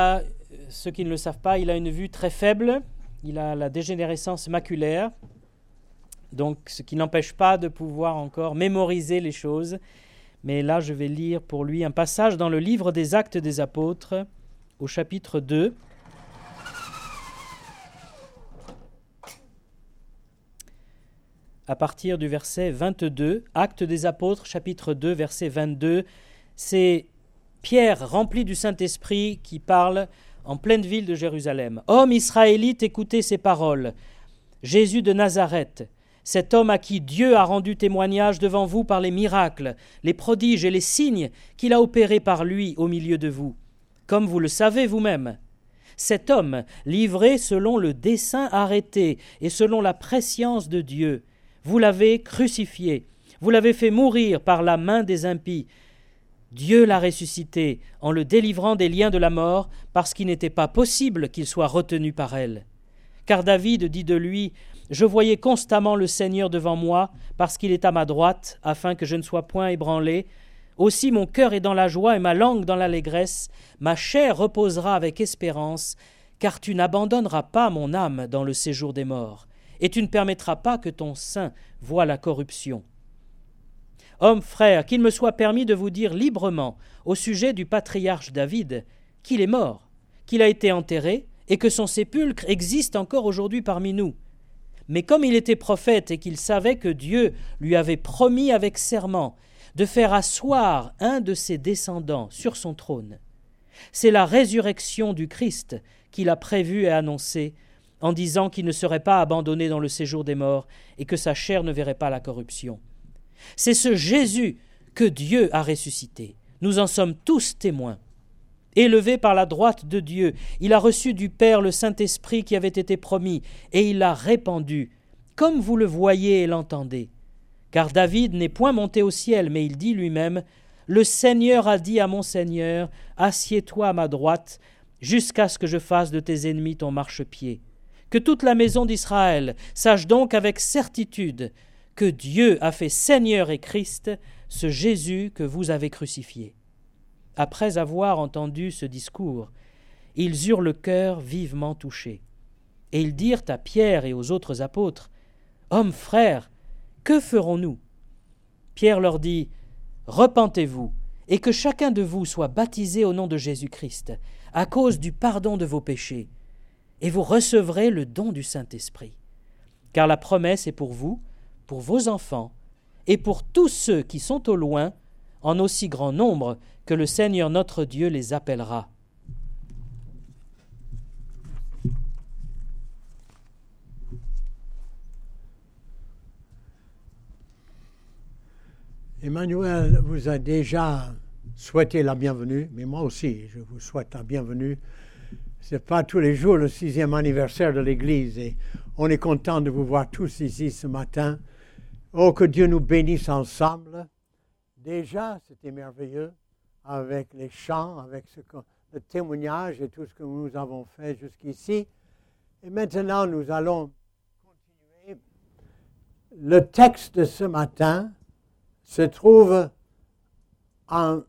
Ceux qui ne le savent pas, il a une vue très faible, il a la dégénérescence maculaire, donc ce qui n'empêche pas de pouvoir encore mémoriser les choses. Mais là, je vais lire pour lui un passage dans le livre des Actes des Apôtres, au chapitre 2. À partir du verset 22, Actes des Apôtres, chapitre 2, verset 22, c'est Pierre, rempli du Saint-Esprit, qui parle en pleine ville de Jérusalem. « Hommes israélites, écoutez ces paroles. Jésus de Nazareth, cet homme à qui Dieu a rendu témoignage devant vous par les miracles, les prodiges et les signes qu'il a opérés par lui au milieu de vous, comme vous le savez vous-même. Cet homme, livré selon le dessein arrêté et selon la prescience de Dieu, vous l'avez crucifié, vous l'avez fait mourir par la main des impies. Dieu l'a ressuscité en le délivrant des liens de la mort parce qu'il n'était pas possible qu'il soit retenu par elle. Car David dit de lui « Je voyais constamment le Seigneur devant moi parce qu'il est à ma droite afin que je ne sois point ébranlé. Aussi mon cœur est dans la joie et ma langue dans l'allégresse. Ma chair reposera avec espérance car tu n'abandonneras pas mon âme dans le séjour des morts et tu ne permettras pas que ton sein voie la corruption. » Hommes, frères, qu'il me soit permis de vous dire librement au sujet du patriarche David qu'il est mort, qu'il a été enterré et que son sépulcre existe encore aujourd'hui parmi nous. Mais comme il était prophète et qu'il savait que Dieu lui avait promis avec serment de faire asseoir un de ses descendants sur son trône, c'est la résurrection du Christ qu'il a prévue et annoncée en disant qu'il ne serait pas abandonné dans le séjour des morts et que sa chair ne verrait pas la corruption. C'est ce Jésus que Dieu a ressuscité. Nous en sommes tous témoins. Élevé par la droite de Dieu, il a reçu du Père le Saint-Esprit qui avait été promis, et il l'a répandu, comme vous le voyez et l'entendez. Car David n'est point monté au ciel, mais il dit lui-même « Le Seigneur a dit à mon Seigneur, assieds-toi à ma droite, jusqu'à ce que je fasse de tes ennemis ton marchepied. » Que toute la maison d'Israël sache donc avec certitude que Dieu a fait Seigneur et Christ, ce Jésus que vous avez crucifié. Après avoir entendu ce discours, ils eurent le cœur vivement touché. Et ils dirent à Pierre et aux autres apôtres, « Hommes, frères, que ferons-nous » Pierre leur dit, « Repentez-vous, et que chacun de vous soit baptisé au nom de Jésus-Christ, à cause du pardon de vos péchés, et vous recevrez le don du Saint-Esprit. Car la promesse est pour vous, pour vos enfants et pour tous ceux qui sont au loin, en aussi grand nombre que le Seigneur notre Dieu les appellera. » Emmanuel vous a déjà souhaité la bienvenue, mais moi aussi, je vous souhaite la bienvenue. Ce n'est pas tous les jours le 6e anniversaire de l'Église et on est content de vous voir tous ici ce matin. Oh, que Dieu nous bénisse ensemble. Déjà, c'était merveilleux avec les chants, avec le témoignage et tout ce que nous avons fait jusqu'ici. Et maintenant, nous allons continuer. Le texte de ce matin se trouve en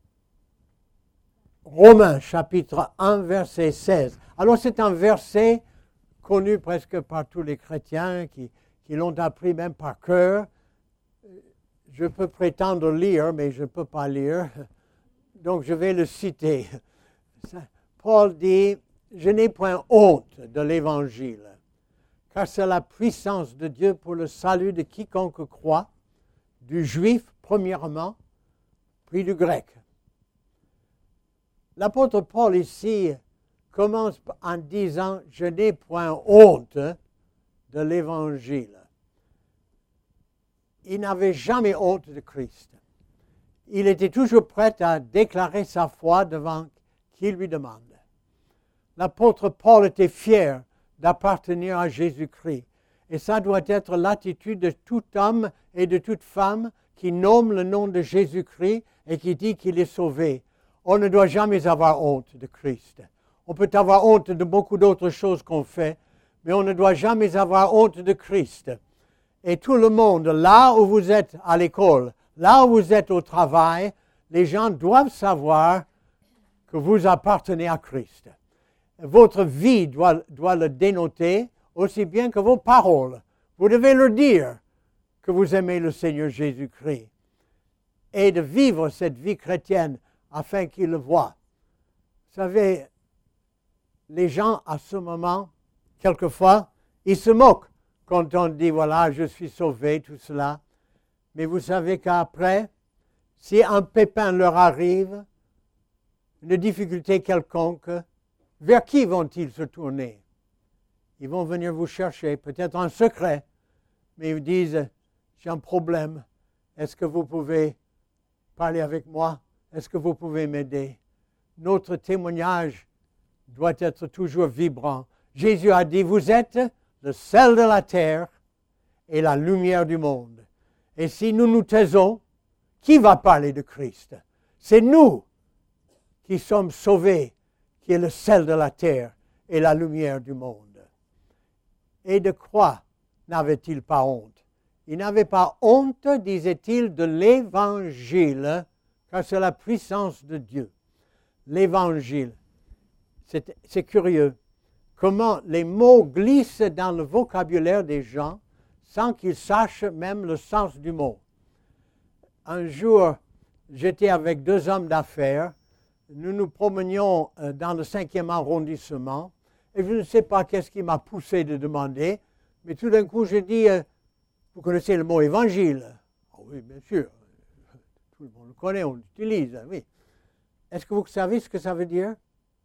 Romains, chapitre 1, verset 16. Alors, c'est un verset connu presque par tous les chrétiens qui l'ont appris même par cœur. Je peux prétendre lire, mais je ne peux pas lire. Donc, je vais le citer. Paul dit, « Je n'ai point honte de l'Évangile, car c'est la puissance de Dieu pour le salut de quiconque croit, du juif premièrement, puis du grec. » L'apôtre Paul ici commence en disant « Je n'ai point honte de l'Évangile. » Il n'avait jamais honte de Christ. Il était toujours prêt à déclarer sa foi devant qui lui demande. L'apôtre Paul était fier d'appartenir à Jésus-Christ. Et ça doit être l'attitude de tout homme et de toute femme qui nomme le nom de Jésus-Christ et qui dit qu'il est sauvé. On ne doit jamais avoir honte de Christ. On peut avoir honte de beaucoup d'autres choses qu'on fait, mais on ne doit jamais avoir honte de Christ. Et tout le monde, là où vous êtes à l'école, là où vous êtes au travail, les gens doivent savoir que vous appartenez à Christ. Votre vie doit le dénoter aussi bien que vos paroles. Vous devez leur dire que vous aimez le Seigneur Jésus-Christ et de vivre cette vie chrétienne afin qu'ils le voient. Vous savez, les gens à ce moment, quelquefois, ils se moquent quand on dit, voilà, je suis sauvé, tout cela. Mais vous savez qu'après, si un pépin leur arrive, une difficulté quelconque, vers qui vont-ils se tourner? Ils vont venir vous chercher, peut-être en secret, mais ils vous disent, j'ai un problème, est-ce que vous pouvez parler avec moi? Est-ce que vous pouvez m'aider? Notre témoignage doit être toujours vibrant. Jésus a dit, vous êtes le sel de la terre et la lumière du monde. Et si nous nous taisons, qui va parler de Christ? C'est nous qui sommes sauvés, qui est le sel de la terre et la lumière du monde. Et de quoi n'avait-il pas honte? Il n'avait pas honte, disait-il, de l'Évangile, car c'est la puissance de Dieu. L'Évangile. C'est curieux comment les mots glissent dans le vocabulaire des gens sans qu'ils sachent même le sens du mot. Un jour, j'étais avec deux hommes d'affaires. Nous nous promenions dans le 5e arrondissement et je ne sais pas qu'est-ce qui m'a poussé de demander, mais tout d'un coup, j'ai dit, vous connaissez le mot évangile? Oh oui, bien sûr. Tout le monde le connaît, on l'utilise, oui. Est-ce que vous savez ce que ça veut dire?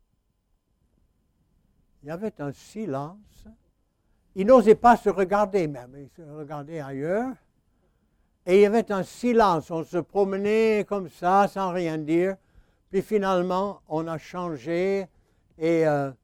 Il y avait un silence. Ils n'osaient pas se regarder même, ils se regardaient ailleurs. Et il y avait un silence, on se promenait comme ça, sans rien dire. Puis finalement, on a changé et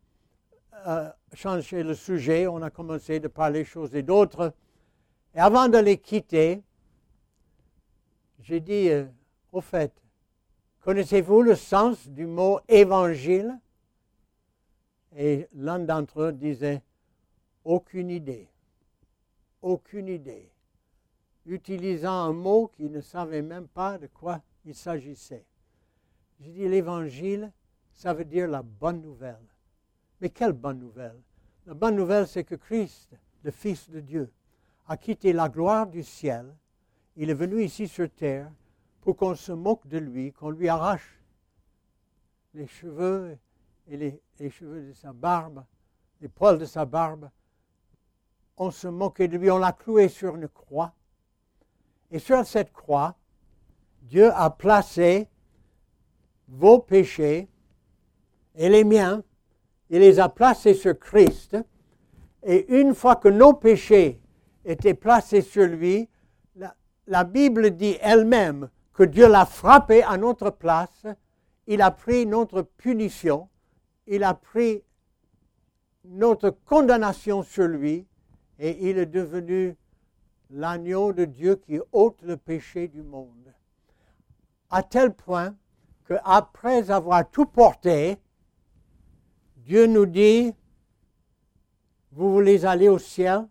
changé le sujet. On a commencé de parler choses et d'autres. Et avant de les quitter, j'ai dit, au fait, connaissez-vous le sens du mot évangile? Et l'un d'entre eux disait, aucune idée, aucune idée, utilisant un mot qu'il ne savait même pas de quoi il s'agissait. J'ai dit, l'évangile, ça veut dire la bonne nouvelle. Mais quelle bonne nouvelle? La bonne nouvelle, c'est que Christ, le Fils de Dieu, a quitté la gloire du ciel. Il est venu ici sur terre pour qu'on se moque de lui, qu'on lui arrache les cheveux et les cheveux de sa barbe, les poils de sa barbe. On se moquait de lui, on l'a cloué sur une croix. Et sur cette croix, Dieu a placé vos péchés et les miens, il les a placés sur Christ. Et une fois que nos péchés étaient placés sur lui, la Bible dit elle-même que Dieu l'a frappé à notre place, il a pris notre punition, il a pris notre condamnation sur lui, et il est devenu l'agneau de Dieu qui ôte le péché du monde. À tel point qu'après avoir tout porté, Dieu nous dit, vous voulez aller au ciel?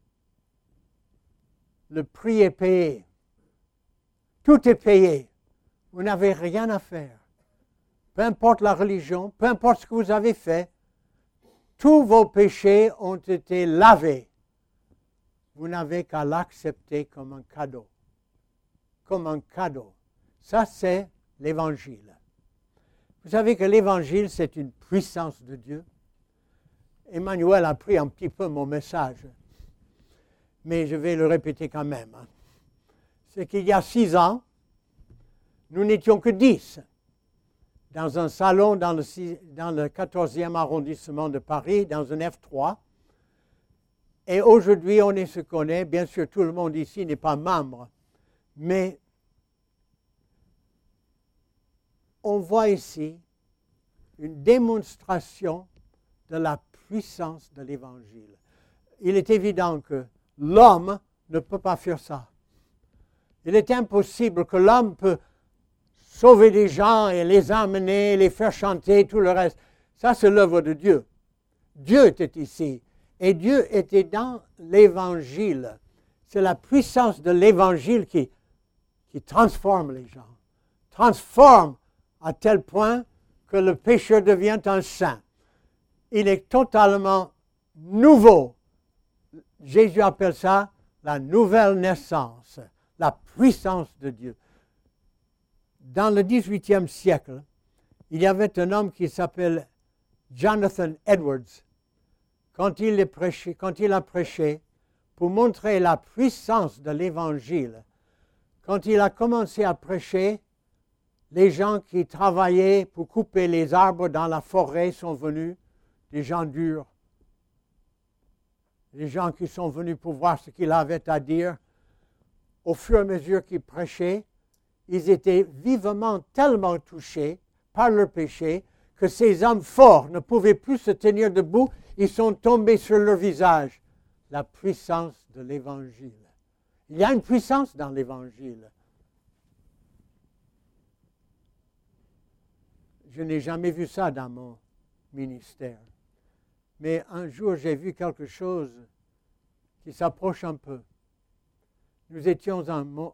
Le prix est payé. Tout est payé. Vous n'avez rien à faire. Peu importe la religion, peu importe ce que vous avez fait, tous vos péchés ont été lavés. Vous n'avez qu'à l'accepter comme un cadeau. Comme un cadeau. Ça, c'est l'Évangile. Vous savez que l'Évangile, c'est une puissance de Dieu. Emmanuel a pris un petit peu mon message, mais je vais le répéter quand même. C'est qu'il y a 6 ans, nous n'étions que 10 dans un salon dans le 14e arrondissement de Paris, dans un F3. Et aujourd'hui, on est ce qu'on est. Bien sûr, tout le monde ici n'est pas membre, mais on voit ici une démonstration de la puissance de l'Évangile. Il est évident que l'homme ne peut pas faire ça. Il est impossible que l'homme peut sauver des gens et les amener, les faire chanter, tout le reste. Ça, c'est l'œuvre de Dieu. Dieu était ici. Et Dieu était dans l'Évangile. C'est la puissance de l'Évangile qui transforme les gens. Transforme à tel point que le pécheur devient un saint. Il est totalement nouveau. Jésus appelle ça la nouvelle naissance, la puissance de Dieu. Dans le 18e siècle, il y avait un homme qui s'appelle Jonathan Edwards. Quand il a prêché pour montrer la puissance de l'Évangile, quand il a commencé à prêcher, les gens qui travaillaient pour couper les arbres dans la forêt sont venus, des gens durs, les gens qui sont venus pour voir ce qu'il avait à dire. Au fur et à mesure qu'il prêchait, ils étaient vivement tellement touchés par leur péché que ces hommes forts ne pouvaient plus se tenir debout. Ils sont tombés sur leur visage. La puissance de l'Évangile. Il y a une puissance dans l'Évangile. Je n'ai jamais vu ça dans mon ministère. Mais un jour, j'ai vu quelque chose qui s'approche un peu. Nous étions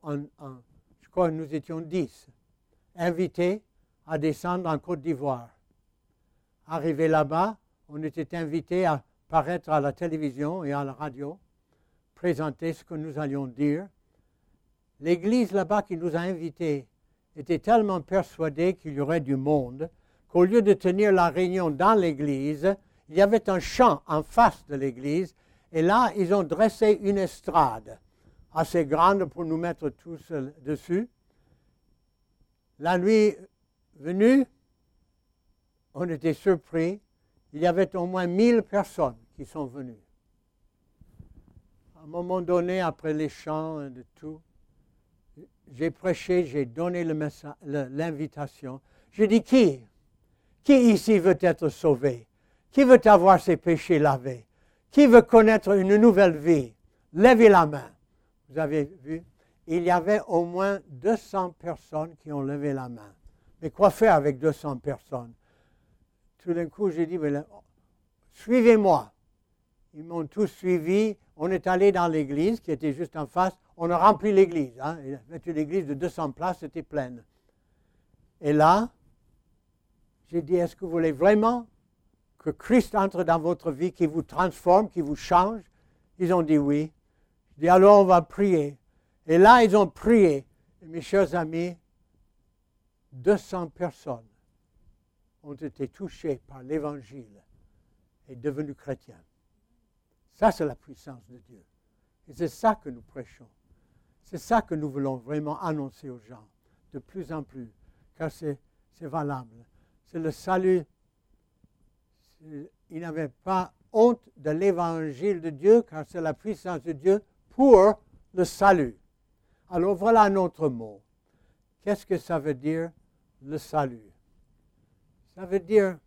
je crois que nous étions 10, invités à descendre en Côte d'Ivoire. Arrivés là-bas, on était invités à paraître à la télévision et à la radio, présenter ce que nous allions dire. L'église là-bas qui nous a invités était tellement persuadée qu'il y aurait du monde qu'au lieu de tenir la réunion dans l'église, il y avait un champ en face de l'église et là, ils ont dressé une estrade assez grande pour nous mettre tous dessus. La nuit venue, on était surpris. Il y avait au moins 1000 personnes qui sont venues. À un moment donné, après les chants et de tout, j'ai prêché, j'ai donné l'invitation. J'ai dit, qui ici veut être sauvé? Qui veut avoir ses péchés lavés? Qui veut connaître une nouvelle vie? Levez la main. Vous avez vu? Il y avait au moins 200 personnes qui ont levé la main. Mais quoi faire avec 200 personnes? Tout d'un coup, j'ai dit, suivez-moi. Ils m'ont tous suivi. On est allé dans l'église qui était juste en face. On a rempli l'église. Une église de 200 places, c'était pleine. Et là, j'ai dit, est-ce que vous voulez vraiment que Christ entre dans votre vie, qui vous transforme, qui vous change? Ils ont dit oui. Je dis, alors on va prier. Et là, ils ont prié. Et mes chers amis, 200 personnes ont été touchées par l'Évangile et devenues chrétiens. Ça, c'est la puissance de Dieu. Et c'est ça que nous prêchons. C'est ça que nous voulons vraiment annoncer aux gens, de plus en plus, car c'est valable. C'est le salut. Ils n'avaient pas honte de l'Évangile de Dieu, car c'est la puissance de Dieu pour le salut. Alors voilà un autre mot. Qu'est-ce que ça veut dire, le salut? Ça veut dire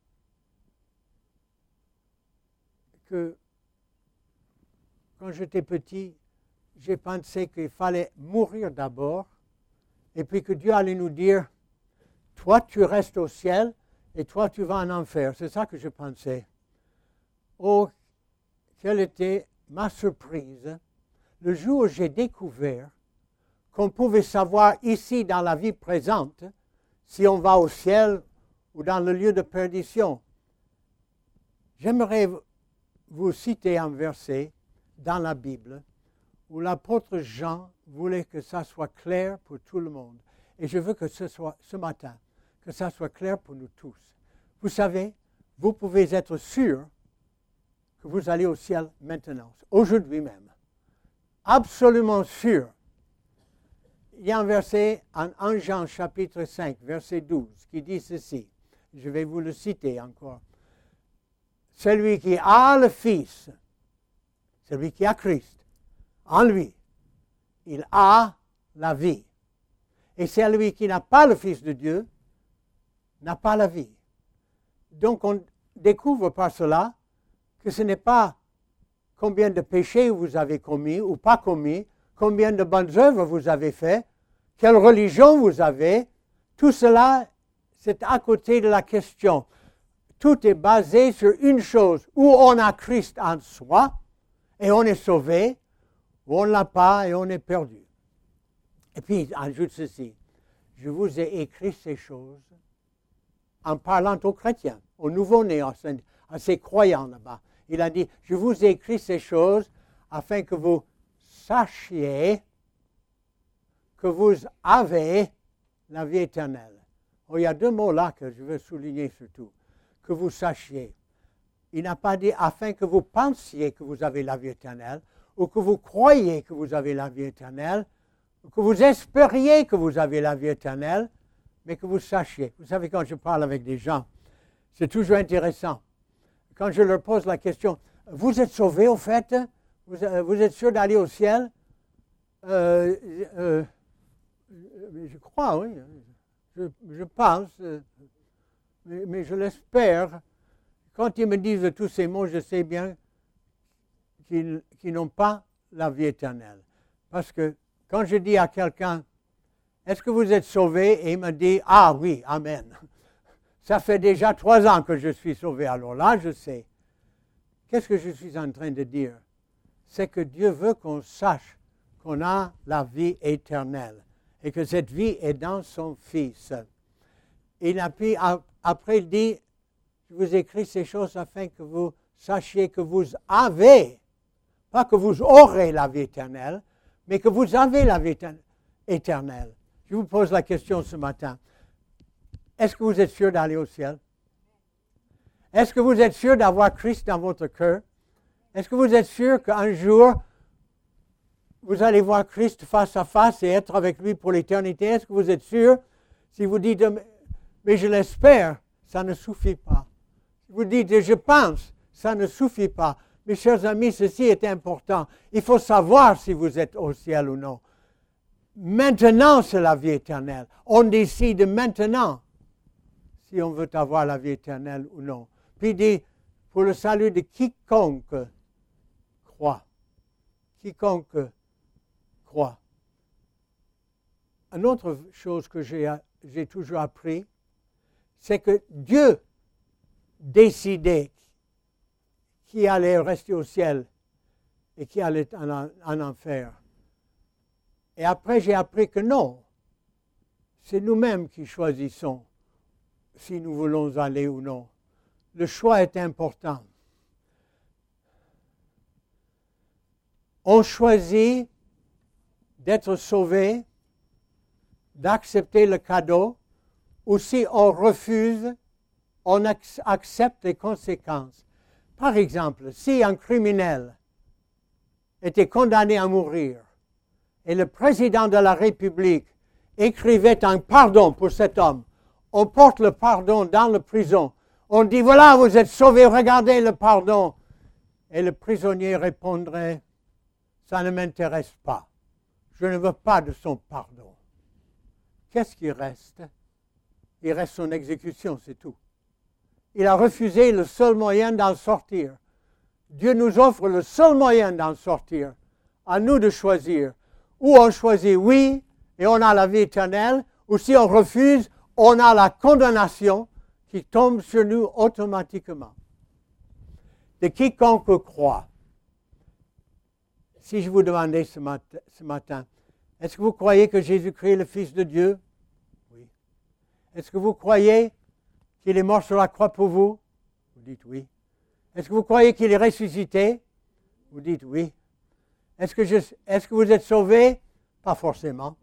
que quand j'étais petit, j'ai pensé qu'il fallait mourir d'abord, et puis que Dieu allait nous dire, toi tu restes au ciel, et toi tu vas en enfer. C'est ça que je pensais. Oh, quelle était ma surprise le jour où j'ai découvert qu'on pouvait savoir ici dans la vie présente si on va au ciel ou dans le lieu de perdition. J'aimerais vous citer un verset dans la Bible où l'apôtre Jean voulait que ça soit clair pour tout le monde. Et je veux que ce matin, que ça soit clair pour nous tous. Vous savez, vous pouvez être sûr que vous allez au ciel maintenant, aujourd'hui même. Absolument sûr. Il y a un verset en 1 Jean chapitre 5, verset 12, qui dit ceci. Je vais vous le citer encore. Celui qui a le Fils, celui qui a Christ, en lui, il a la vie. Et celui qui n'a pas le Fils de Dieu n'a pas la vie. Donc on découvre par cela que ce n'est pas combien de péchés vous avez commis ou pas commis, combien de bonnes œuvres vous avez fait, quelle religion vous avez. Tout cela, c'est à côté de la question. Tout est basé sur une chose, où on a Christ en soi et on est sauvé, ou on ne l'a pas et on est perdu. Et puis il ajoute ceci, je vous ai écrit ces choses en parlant aux chrétiens, aux nouveau-nés, à ces croyants là-bas. Il a dit, je vous ai écrit ces choses afin que vous sachiez que vous avez la vie éternelle. Oh, il y a deux mots là que je veux souligner surtout. Que vous sachiez. Il n'a pas dit afin que vous pensiez que vous avez la vie éternelle, ou que vous croyez que vous avez la vie éternelle, ou que vous espériez que vous avez la vie éternelle, mais que vous sachiez. Vous savez, quand je parle avec des gens, c'est toujours intéressant. Quand je leur pose la question, vous êtes sauvés au fait? Vous êtes sûr d'aller au ciel? Je crois, oui. Je pense, mais je l'espère. Quand ils me disent tous ces mots, je sais bien qu'ils n'ont pas la vie éternelle. Parce que quand je dis à quelqu'un, est-ce que vous êtes sauvé? Et il me dit, ah oui, amen. Ça fait déjà 3 ans que je suis sauvé. Alors là, je sais. Qu'est-ce que je suis en train de dire? C'est que Dieu veut qu'on sache qu'on a la vie éternelle et que cette vie est dans son Fils. Et puis, après, il dit, je vous écris ces choses afin que vous sachiez que vous avez, pas que vous aurez la vie éternelle, mais que vous avez la vie éternelle. Je vous pose la question ce matin. Est-ce que vous êtes sûr d'aller au ciel? Est-ce que vous êtes sûr d'avoir Christ dans votre cœur? Est-ce que vous êtes sûr qu'un jour, vous allez voir Christ face à face et être avec lui pour l'éternité? Est-ce que vous êtes sûr? Si vous dites, mais je l'espère, ça ne suffit pas. Si vous dites, je pense, ça ne suffit pas. Mes chers amis, ceci est important. Il faut savoir si vous êtes au ciel ou non. Maintenant, c'est la vie éternelle. On décide maintenant si on veut avoir la vie éternelle ou non. Puis il dit, pour le salut de quiconque croit. Quiconque croit. Une autre chose que j'ai toujours appris, c'est que Dieu décidait qui allait rester au ciel et qui allait en enfer. Et après, j'ai appris que non, c'est nous-mêmes qui choisissons si nous voulons aller ou non. Le choix est important. On choisit d'être sauvé, d'accepter le cadeau, ou si on refuse, on accepte les conséquences. Par exemple, si un criminel était condamné à mourir et le président de la République écrivait un pardon pour cet homme, on porte le pardon dans la prison. On dit, voilà, vous êtes sauvé, regardez le pardon. Et le prisonnier répondrait, ça ne m'intéresse pas. Je ne veux pas de son pardon. Qu'est-ce qui reste? Il reste son exécution, c'est tout. Il a refusé le seul moyen d'en sortir. Dieu nous offre le seul moyen d'en sortir. À nous de choisir. Ou on choisit oui, et on a la vie éternelle, ou si on refuse, on a la condamnation qui tombe sur nous automatiquement. De quiconque croit. Si je vous demandais ce matin, est-ce que vous croyez que Jésus-Christ est le Fils de Dieu? Oui. Est-ce que vous croyez qu'il est mort sur la croix pour vous? Vous dites oui. Est-ce que vous croyez qu'il est ressuscité? Vous dites oui. Est-ce que vous êtes sauvés? Pas forcément.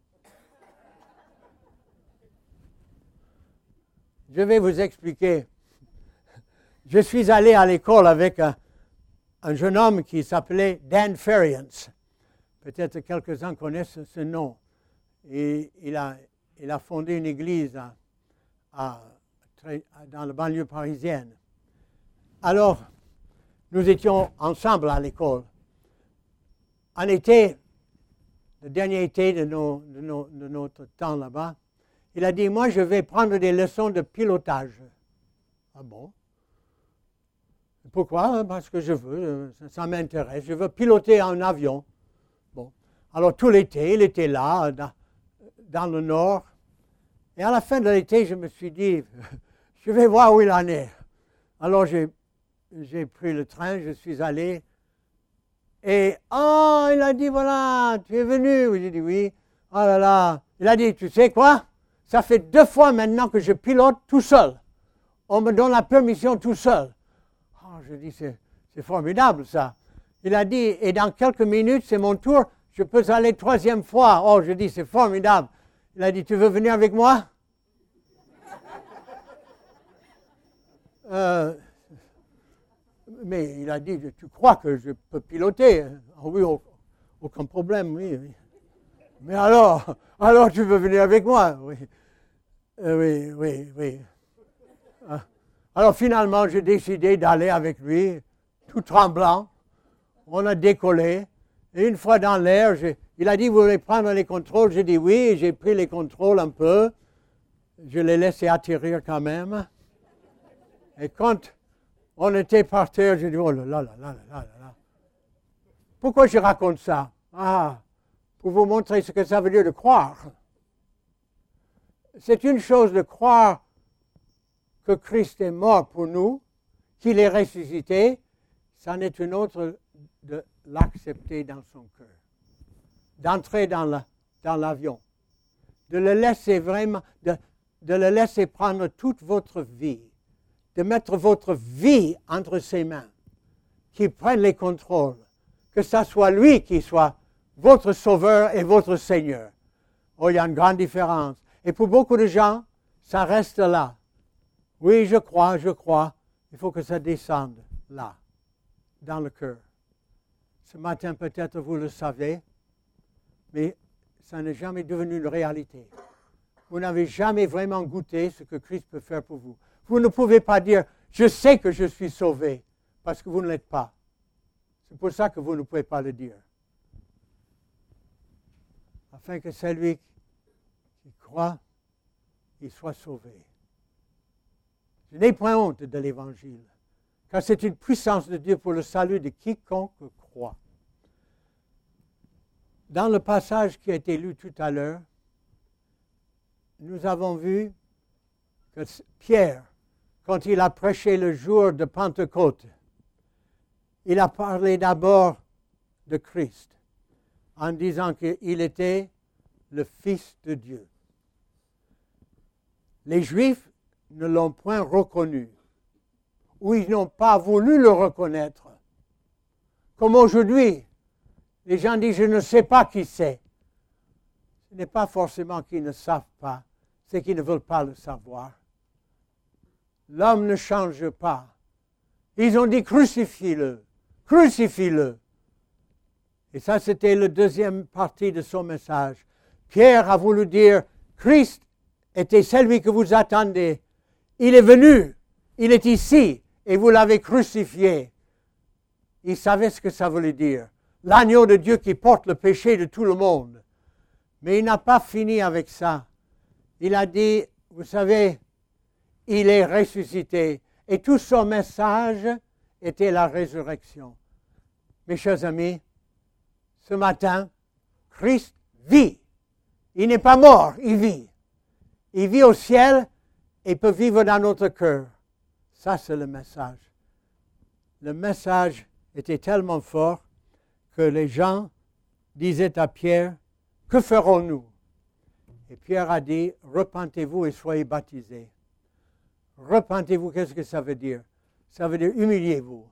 Je vais vous expliquer. Je suis allé à l'école avec un jeune homme qui s'appelait Dan Ferriens. Peut-être quelques-uns connaissent ce nom. Et il a fondé une église dans la banlieue parisienne. Alors, nous étions ensemble à l'école. En été, le dernier été de notre temps là-bas, il a dit, moi je vais prendre des leçons de pilotage. Ah bon? Pourquoi? Parce que je veux, ça m'intéresse, je veux piloter un avion. Bon. Alors tout l'été, il était là, dans le nord. Et à la fin de l'été, je me suis dit, je vais voir où il en est. Alors j'ai pris le train, je suis allé. Et, il a dit, voilà, tu es venu. J'ai dit, oui. Oh là là. Il a dit, tu sais quoi? Ça fait 2 fois maintenant que je pilote tout seul. on me donne la permission tout seul. Oh, je dis, c'est formidable ça. Il a dit, et dans quelques minutes, c'est mon tour, je peux aller 3e fois. Oh, je dis, c'est formidable. Il a dit, tu veux venir avec moi? Mais il a dit, tu crois que je peux piloter? Oh, oui, aucun problème, oui. Mais alors tu veux venir avec moi? Oui, oui. Alors finalement, j'ai décidé d'aller avec lui, tout tremblant. On a décollé. Et une fois dans l'air, il a dit, vous voulez prendre les contrôles? J'ai dit oui, j'ai pris les contrôles un peu. Je l'ai laissé atterrir quand même. Et quand on était par terre, j'ai dit, oh là là là là là là. Pourquoi je raconte ça? Pour vous montrer ce que ça veut dire de croire. C'est une chose de croire que Christ est mort pour nous, qu'il est ressuscité. C'en est une autre de l'accepter dans son cœur. D'entrer dans l'avion. De le laisser vraiment, de le laisser prendre toute votre vie. De mettre votre vie entre ses mains. Qu'il prenne les contrôles. Que ça soit lui qui soit votre sauveur et votre Seigneur. Oh, il y a une grande différence. Et pour beaucoup de gens, ça reste là. Oui, je crois. Il faut que ça descende là, dans le cœur. Ce matin, peut-être vous le savez, mais ça n'est jamais devenu une réalité. Vous n'avez jamais vraiment goûté ce que Christ peut faire pour vous. Vous ne pouvez pas dire, je sais que je suis sauvé, parce que vous ne l'êtes pas. C'est pour ça que vous ne pouvez pas le dire. Afin que celui qui croit, il soit sauvé. Je n'ai point honte de l'Évangile, car c'est une puissance de Dieu pour le salut de quiconque croit. Dans le passage qui a été lu tout à l'heure, nous avons vu que Pierre, quand il a prêché le jour de Pentecôte, il a parlé d'abord de Christ, en disant qu'il était le Fils de Dieu. Les Juifs ne l'ont point reconnu, ou ils n'ont pas voulu le reconnaître. Comme aujourd'hui, les gens disent, je ne sais pas qui c'est. Ce n'est pas forcément qu'ils ne savent pas, c'est qu'ils ne veulent pas le savoir. L'homme ne change pas. Ils ont dit, crucifie-le, crucifie-le. Et ça, c'était la deuxième partie de son message. Pierre a voulu dire, Christ était celui que vous attendez. Il est venu, il est ici, et vous l'avez crucifié. Il savait ce que ça voulait dire. L'agneau de Dieu qui porte le péché de tout le monde. Mais il n'a pas fini avec ça. Il a dit, vous savez, il est ressuscité. Et tout son message était la résurrection. Mes chers amis, ce matin, Christ vit. Il n'est pas mort, il vit. Il vit au ciel et peut vivre dans notre cœur. Ça, c'est le message. Le message était tellement fort que les gens disaient à Pierre, que ferons-nous? Et Pierre a dit, repentez-vous et soyez baptisés. Repentez-vous, qu'est-ce que ça veut dire? Ça veut dire humiliez-vous.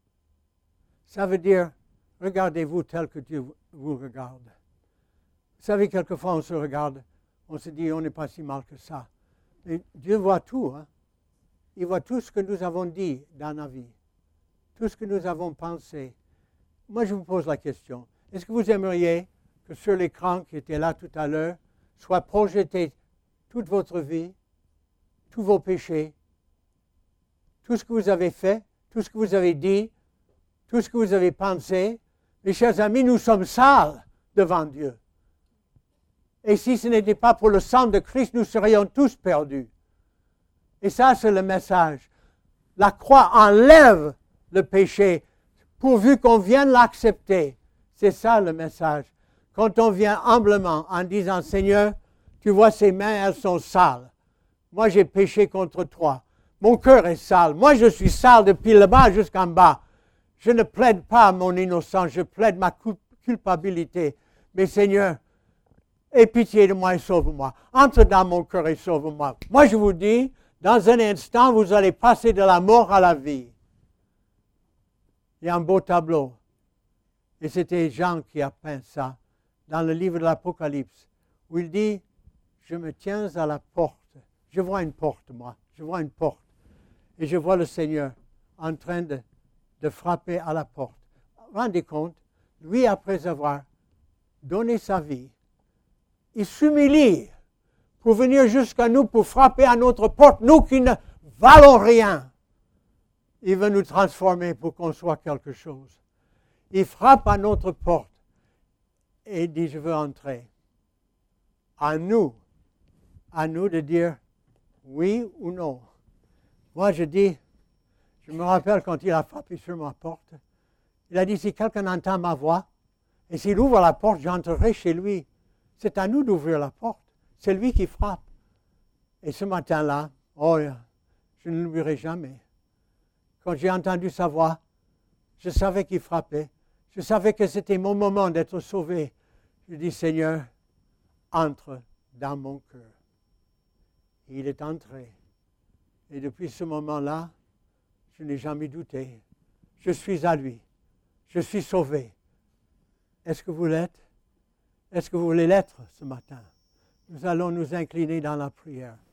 Ça veut dire regardez-vous tel que Dieu vous regarde. Vous savez, quelquefois on se regarde, on se dit on n'est pas si mal que ça. Mais Dieu voit tout. Hein? Il voit tout ce que nous avons dit dans la vie. Tout ce que nous avons pensé. Moi, je vous pose la question. Est-ce que vous aimeriez que sur l'écran qui était là tout à l'heure, soit projeté toute votre vie, tous vos péchés, tout ce que vous avez fait, tout ce que vous avez dit, tout ce que vous avez pensé? Mes chers amis, nous sommes sales devant Dieu. Et si ce n'était pas pour le sang de Christ, nous serions tous perdus. Et ça, c'est le message. La croix enlève le péché, pourvu qu'on vienne l'accepter. C'est ça le message. Quand on vient humblement en disant, Seigneur, tu vois ces mains, elles sont sales. Moi, j'ai péché contre toi. Mon cœur est sale. Moi, je suis sale depuis le bas jusqu'en bas. Je ne plaide pas mon innocence, je plaide ma culpabilité. Mais Seigneur, aie pitié de moi et sauve-moi. Entre dans mon cœur et sauve-moi. Moi, je vous dis, Dans un instant, vous allez passer de la mort à la vie. Il y a un beau tableau. Et c'était Jean qui a peint ça dans le livre de l'Apocalypse, où il dit, je me tiens à la porte. Je vois une porte, moi. Je vois une porte. Et je vois le Seigneur en train de frapper à la porte. Rendez compte, lui, après avoir donné sa vie, il s'humilie pour venir jusqu'à nous, pour frapper à notre porte, nous qui ne valons rien. Il veut nous transformer pour qu'on soit quelque chose. Il frappe à notre porte et dit, je veux entrer. À nous de dire oui ou non. Moi, je me rappelle quand il a frappé sur ma porte, il a dit, si quelqu'un entend ma voix, et s'il ouvre la porte, j'entrerai chez lui. C'est à nous d'ouvrir la porte. C'est lui qui frappe. Et ce matin-là, je ne l'oublierai jamais. Quand j'ai entendu sa voix, je savais qu'il frappait. Je savais que c'était mon moment d'être sauvé. Je dis, Seigneur, entre dans mon cœur. Il est entré. Et depuis ce moment-là, je n'ai jamais douté. Je suis à lui. Je suis sauvé. Est-ce que vous l'êtes? Est-ce que vous voulez l'être ce matin? Nous allons nous incliner dans la prière.